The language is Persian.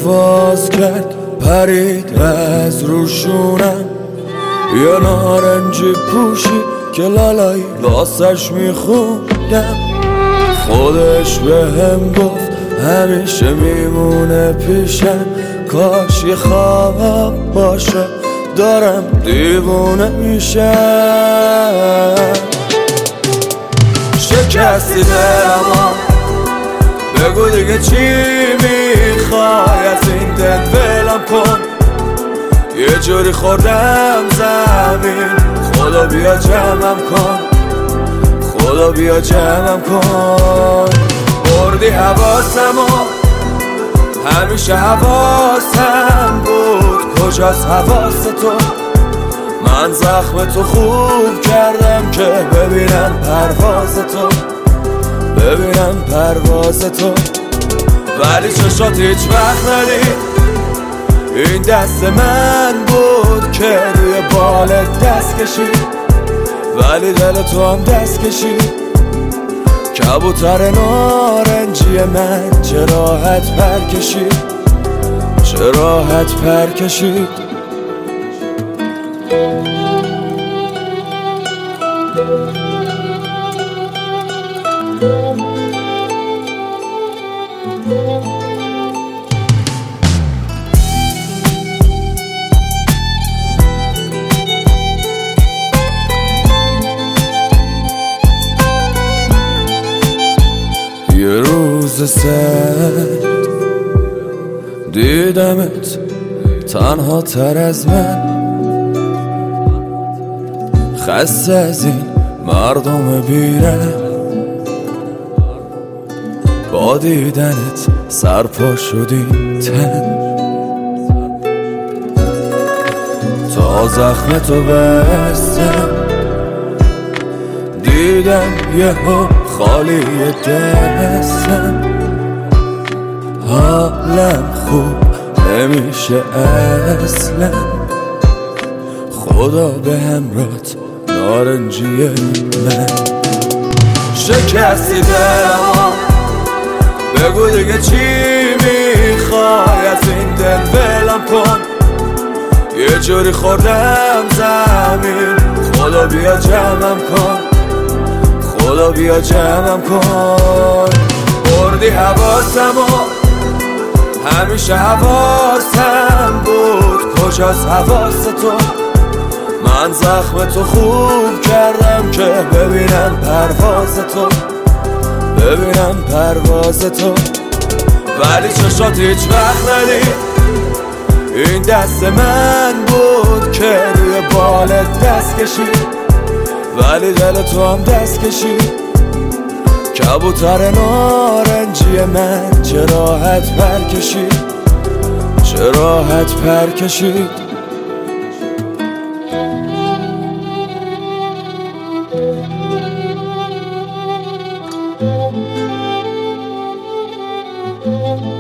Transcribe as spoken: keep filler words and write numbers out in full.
پرواز کرد پرید از روشونم، یه نارنجی پوشی که لالایی واسش میخوندم. خودش به هم گفت همیشه میمونه پیشم، کاش یه خواب باشه دارم دیوونه میشم. شکستی دلمو بگو دیگه چی میخوای، از این دل ولم کن. یه جوری خوردم زمین، خدا بیا جمعم کن، خدا بیا جمعم کن. بردی حواسمو، همیشه حواسم بود، کجاست حواس تو؟ من زخم تو خوب کردم که ببینم پرواز تو، ببینم پرواز تو. ولی چشات هیچ وقت ندید، این دست من بود که روی بالت دست کشید، ولی دل تو هم دست کشید. کبوتر نارنجی من چه راحت پر کشید، چه راحت پر کشید. یه روز سرد دیدمت تنها تر از من، خسته از این مردم بیرم. با دیدنت سرپا شدی تن، تا زخم تو بستم دیدم یهو خالی دستم. حالم خوب نمیشه اصلا، خدا به همراهت نارنجی من. شکستی دلمو بگو دیگه چی میخوای، از این دل ولم کن. یه جوری خوردم زمین، خدا بیا جمعم کن، خدا بیا جمعم کن. بردی حواسمو، همیشه حواسم بود، کجاست حواس تو؟ من زخم تو خوب کردم که ببینم پرواز تو، ببینم پرواز تو. ولی چشات هیچ وقت ندید، این دست من بود که روی بالت دست کشید، ولی دل تو هم دست کشید. کبوتر نارنجی من چه راحت پر کشید، چه راحت پر کشید. Thank you.